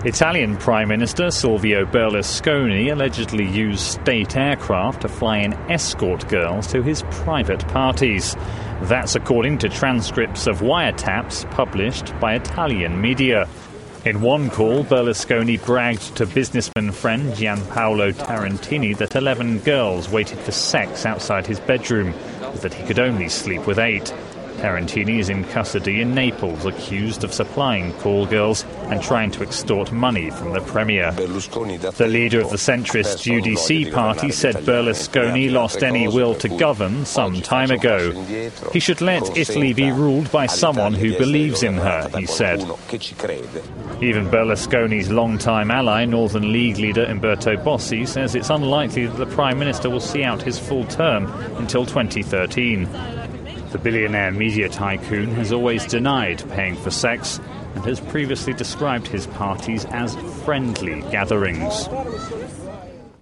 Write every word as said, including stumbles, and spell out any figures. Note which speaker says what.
Speaker 1: Italian Prime Minister Silvio Berlusconi allegedly used state aircraft to fly in escort girls to his private parties. That's according to transcripts of wiretaps published by Italian media. In one call, Berlusconi bragged to businessman friend Gianpaolo Tarantini that eleven girls waited for sex outside his bedroom, but that he could only sleep with eight. Tarantini is in custody in Naples, accused of supplying call girls and trying to extort money from the premier. The leader of the centrist U D C party said Berlusconi lost any will to govern some time ago. He should let Italy be ruled by someone who believes in her, he said. Even Berlusconi's longtime ally, Northern League leader Umberto Bossi, says it's unlikely that the Prime Minister will see out his full term until twenty thirteen. The billionaire media tycoon has always denied paying for sex and has previously described his parties as friendly gatherings.